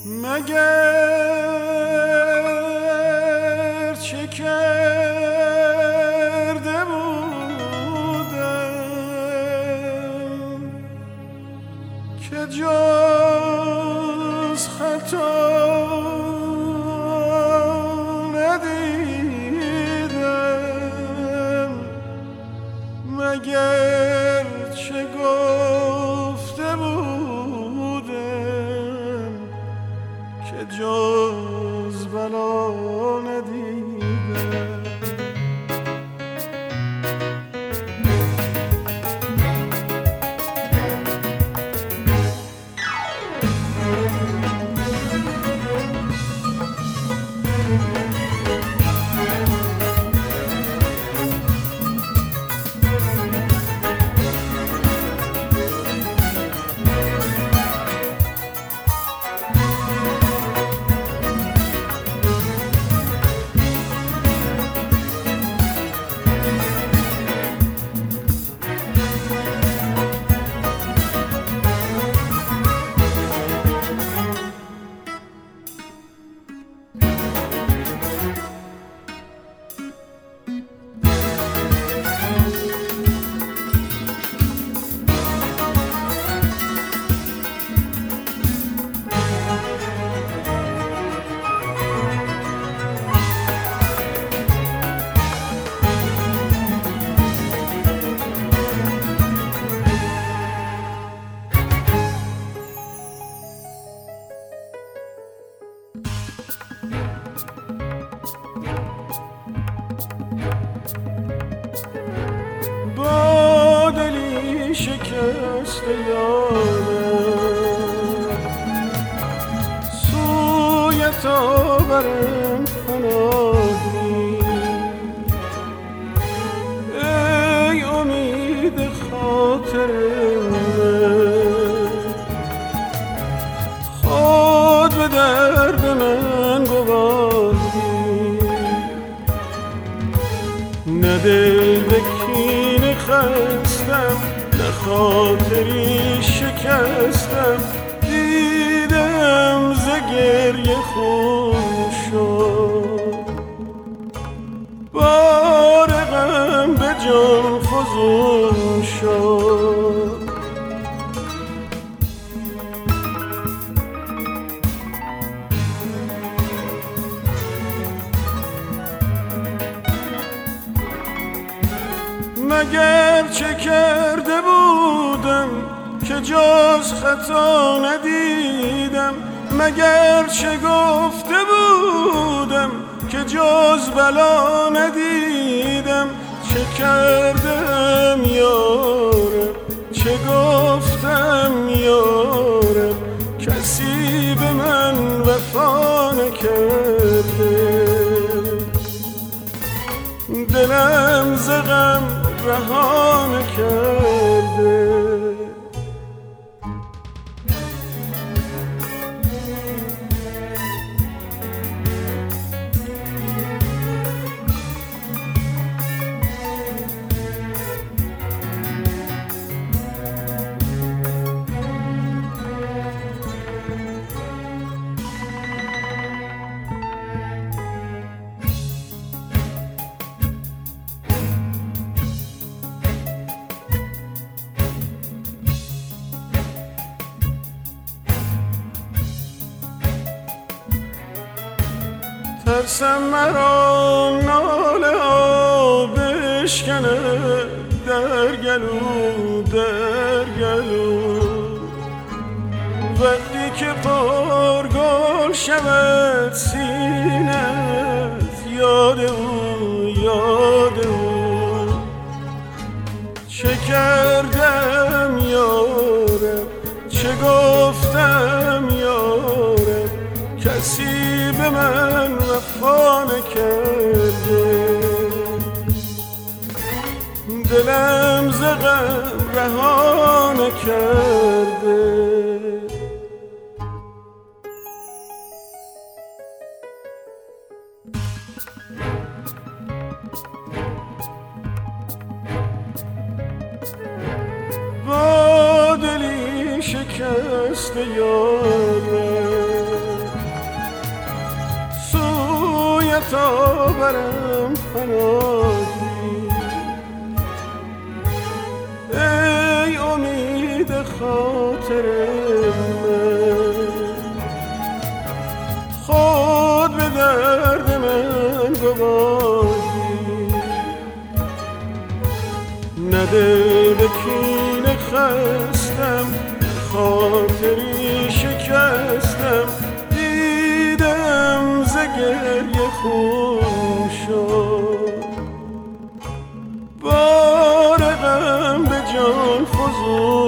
مگر چه کرده بودم که جز خطا ندیدم، مگر چه گفته بودم که جز بلا ندیدم. با دلی شکسته یارم سوی تو برم پناهی، ای امید خاطر من، خود به درد من گواهی، نه دل به کینه خستم، نه خاطری شکستم، دیدم ز گریه خون شد، بار غم به جان فزون شد. مگر چه کرده بودم که جز خطا ندیدم، مگر چه گفته بودم که جز بلا ندیدم، چه کردم یارب، چه گفتم یارب، کسی به من وفا نکرده، دلم ز غم رها نکرده. ترسم مرا ناله ها بشکنه در گلو، در گلو، وقتی که پرگل شود سینه‌ات، یاد او، یاد او، چه کردم یارب، چه گفتم یارب، کسی به من وفا نکرده، دلم ز غم رها نکرده. با دلی شکسته یارم تا برم پناهی. ای امید خاطر من، خود به درد من گواهی. نده به کینه خستم، خاطری شکستم، دیدم ز گریه خون شد. بار غم به جان فزود